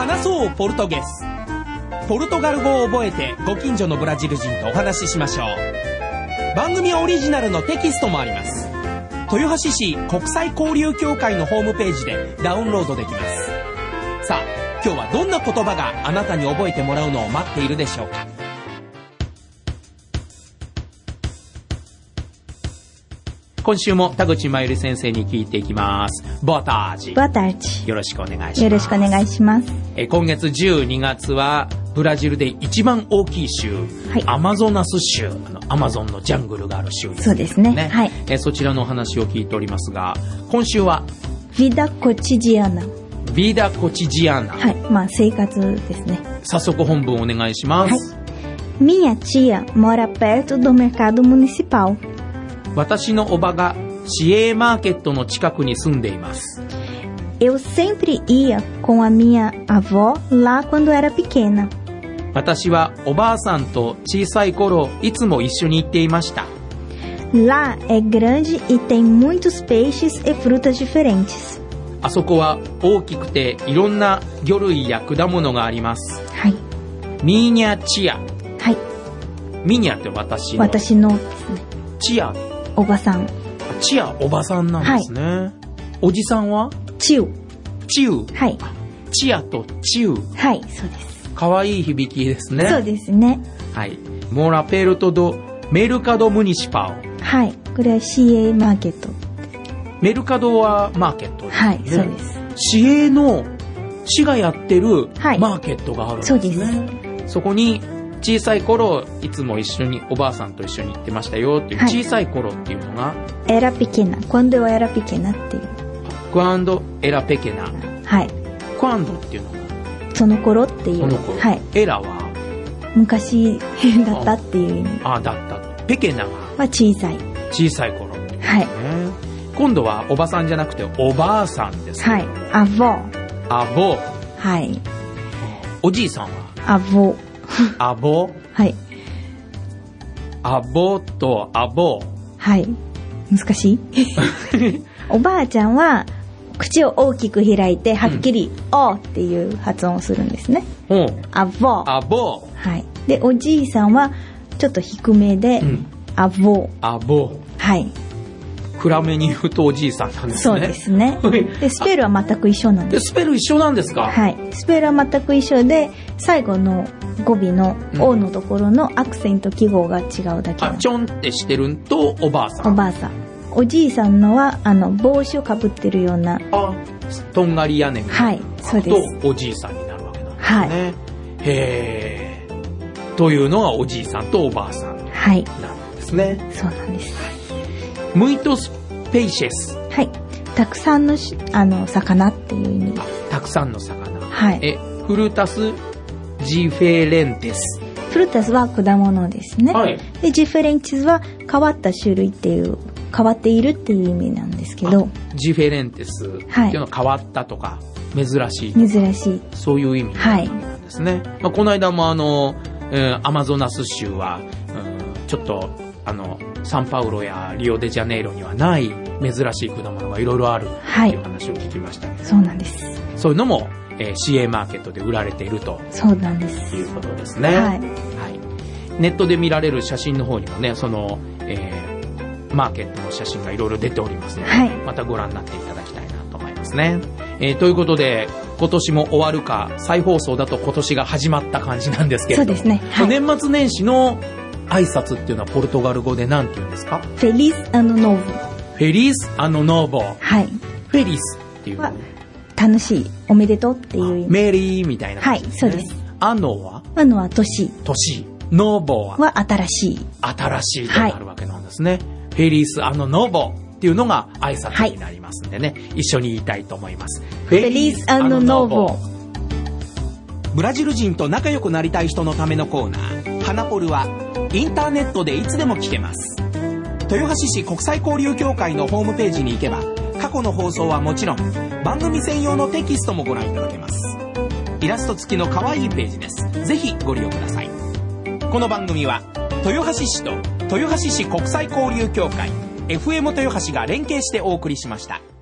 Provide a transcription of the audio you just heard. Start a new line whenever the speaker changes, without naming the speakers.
話そうポルトゲス。ポルトガル語を覚えてご近所のブラジル人とお話ししましょう。番組オリジナルのテキストもあります。豊橋市国際交流協会のホームページでダウンロードできます。さあ、今日はどんな言葉があなたに覚えてもらうのを待っているでしょうか。今週も田口真由里先生に聞いていきます。ボアタージ。
ボアタージ。
よろしくお願いします。
よろしくお願いします。
今月12月はブラジルで一番大きい州、はい、アマゾナス州、アマゾンのジャングルがある州ですね。
そうですね。はい。
そちらのお話を聞いておりますが、今週は
Vida cotidiana。
Vida cotidiana。
はい。まあ生活ですね。
早速本文お願いします。
はい。Minha tia mora perto do mercado municipal。
私のおばが市営マーケットの近くに住んでいます。
Eu sempre ia com a minha avó lá quando era pequena。
私はおばあさんと小さい頃いつも一緒に行っていました。
Lá é grande e tem muitos peixes e frutas diferentes。
あそこは大きくていろんな魚類や果物があります。
はい。
ミーニャチア。
はい。
ミーニャって私
のですね。
チア。
おばさん。
チアおばさんなんですね。はい、おじさんは
チウ。
チウ。
はい。
チアとチウ。
はい、そうです。
かわいい響きですね。
そうですね。
はい。モラペルトドメルカドムニシパオ。
はい。これは市営マーケット。
メルカドはマーケットですね。はい、
そうです。
市営の市がやってるマーケットがあるんですね。
そうです。
そこに小さい頃いつも一緒におばあさんと一緒に行ってましたよっていう、小さい頃っていうのが
Era pequena quando eu era pequena っていう
Quando era pequena
はい
Quando っていうのが
その頃っていう、
その頃、
はい、
エラは
昔だったっていう意味。
だったペケナが
小さい
頃、
はい、
今度はおばさんじゃなくておばあさんです、
はい、アボはい、
おじいさんは
アボはい。
アボとアボ。
はい。難しいおばあちゃんは口を大きく開いてはっきり、おっていう発音をするんですね。アボ。はい。で、おじいさんはちょっと低めで、アボ。はい。
暗めに言うとおじいさんなんですね。
そうですね。で、スペルは全く一緒なんです。
スペル一緒なんですか？
はい。スペルは全く一緒で、最後の語尾の「お」のところのアクセント記号が違うだけ。
ちょんってしてるんとおばあさん。
おじいさんのは帽子をかぶってるような。
とんがり屋根みたいな。
はい、そうです。
とおじいさんになるわけなんですね。はい。へー。というのがおじいさんとおばあさんなんですね。
はい、そうなんです。
muitos peixes。
はい。たくさんの魚っていう意味です。
たくさんの魚。
はい。
frutas diferentes。
フルタスは果物ですね。
はい。
で、diferentesは変わった種類っていう、変わっているっていう意味なんですけど。
diferentes っていうのは変わったとか、珍しい。
珍しい。
そういう意味なんですね。はい。この間もアマゾナス州は、ちょっと、サンパウロやリオデジャネイロにはない珍しい果物がいろいろあるっていう話を聞きましたけど、
そうなんです。
そういうのも、市営マーケットで売られていると。
そうなんです。
いうことですね。はい。はい。ネットで見られる写真の方にもね、マーケットの写真がいろいろ出ておりますので、はい、またご覧になっていただきたいなと思いますね。ということで、今年も終わるか、再放送だと今年が始まった感じなんですけれども。
そうですね。はい、
年末年始の挨拶っていうのはポルトガル語で何て言うんですか？
フェリスアノノーボ。
フェリスアノノーボ。
はい。
フェリスっていうのは
楽しい、おめでとうっていう意味。
メリーみたいな感じですね。
はい、そうです。
アノは
年。
ノーボ
は新しい。
新しいとなるわけなんですね。はい、フェリスアノノーボっていうのが挨拶になりますんでね、はい、一緒に言いたいと思います。
フェリスアノノーボ。
ブラジル人と仲良くなりたい人のためのコーナー、ハナポルはインターネットでいつでも聞けます。豊橋市国際交流協会のホームページに行けば、過去の放送はもちろん番組専用のテキストもご覧いただけます。イラスト付きの可愛いページです。ぜひご利用ください。この番組は豊橋市と豊橋市国際交流協会 FM 豊橋が連携してお送りしました。